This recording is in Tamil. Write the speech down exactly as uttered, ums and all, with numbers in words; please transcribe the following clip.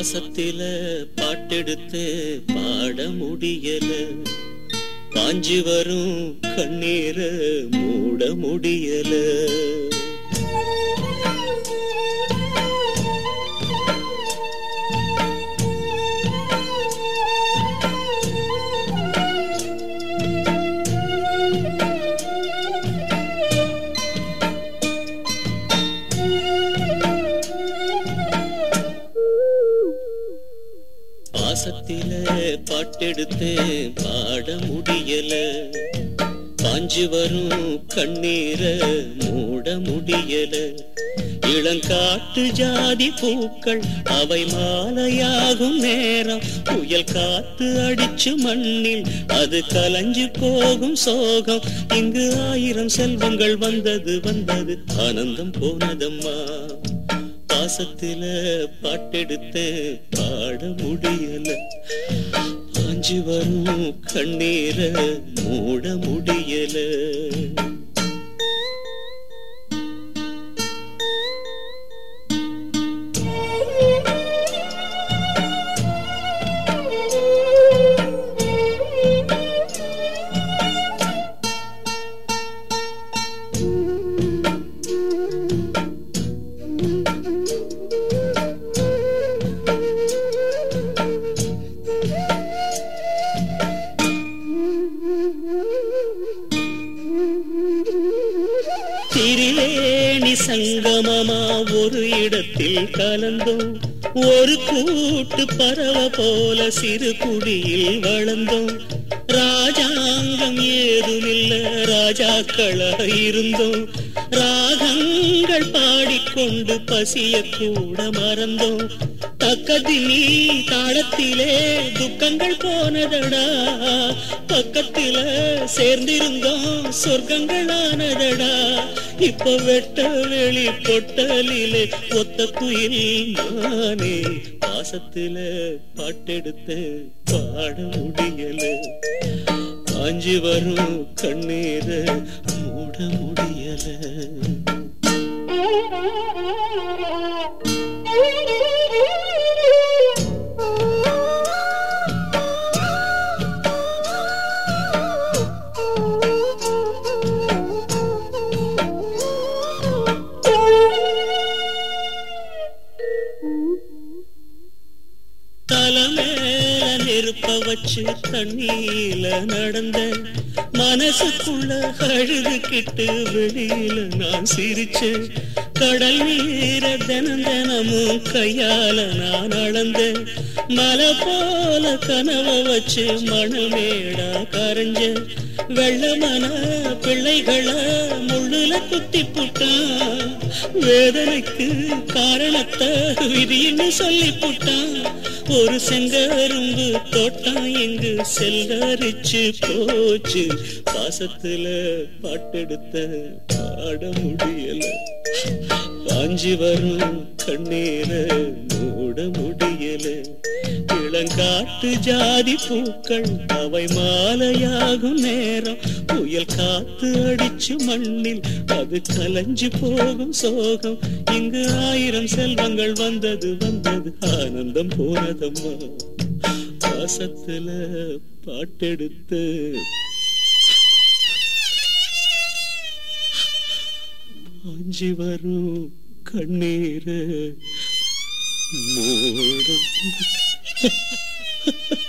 பாசத்தில பாட்டெடுத்து பாட முடியல, பாஞ்சு வரும் கண்ணீர மூட முடியல. பாசத்தில பாட்டெடுத்து பாட முடியல, பாஞ்சு வரும் கண்ணீர மூட முடியல. இளங்காட்டு ஜாதி பூக்கள் அவை மாலையாகும் நேரம், புயல் காத்து அடிச்சு மண்ணில் அது கலஞ்சு போகும் சோகம். இங்கு ஆயிரம் செல்வங்கள் வந்தது வந்தது ஆனந்தம் போனதம்மா. பாசத்தில பாட்டெடுத்து பாட முடியல, பாஞ்சு வரும் கண்ணீர மூட முடியல. திரிவேணி சங்கமமா ஒரு இடத்தில் கலந்தோம், ஒரு கூட்டு பறவ போல சிறு குடியில் வளர்ந்தோம். ராஜாங்கம் ஏதுமில்ல ராஜாக்களா இருந்தோம், ராகங்கள் பாடிக்கொண்டு பசிய கூட மறந்தோம். தக்கதி நீ தாளத்திலே துக்கங்கள் போனதடா, பக்கத்தில சேர்ந்திருந்தோம் சொர்க்கங்கள் ஆனதடா. இப்ப வெட்ட வெளி பொட்டலிலே ஒத்த குயில் நானே, பாசத்தில பாட்டெடுத்து பாட முடியல, பாஞ்சு வரும் கண்ணீர மூட முடியல. தலைமேல நெருப்ப வச்சு தண்ணீல நடந்த, மனசுக்குள்ள அழுதுகிட்டு வெளியில நான் சிரிச்சேன். கடல் நீர தினம் தினமும் கையால நான் அளந்த, மலை போல கனவ வச்சு மணல் மேடா கரைஞ்ச. வெள்ளமன பிள்ளைகளை முள்ளுல குத்தி புட்டான், வேதனைக்கு காரணத்தை விதின்னு சொல்லி புட்டான். ஒரு செங்கரும்பு தோட்டம் எங்கு செல்லரிச்சு போச்சு, பாசத்துல பாட்டெடுத்த பாட முடியல, பாஞ்சு வரும் கண்ணீர மூட முடியல. இளங்காட்டு ஜாதி பூக்கள் அவை மாலையாகும் நேரம், புயல் காத்து அடிச்சு மண்ணில் அது கலஞ்சு போகும் சோகம். இங்கு ஆயிரம் செல்வங்கள் வந்தது வந்தது ஆனந்தம் போனதம்மா. பாசத்துல பாட்டெடுத்து பாஞ்சு வரும் கண்ணீர மூட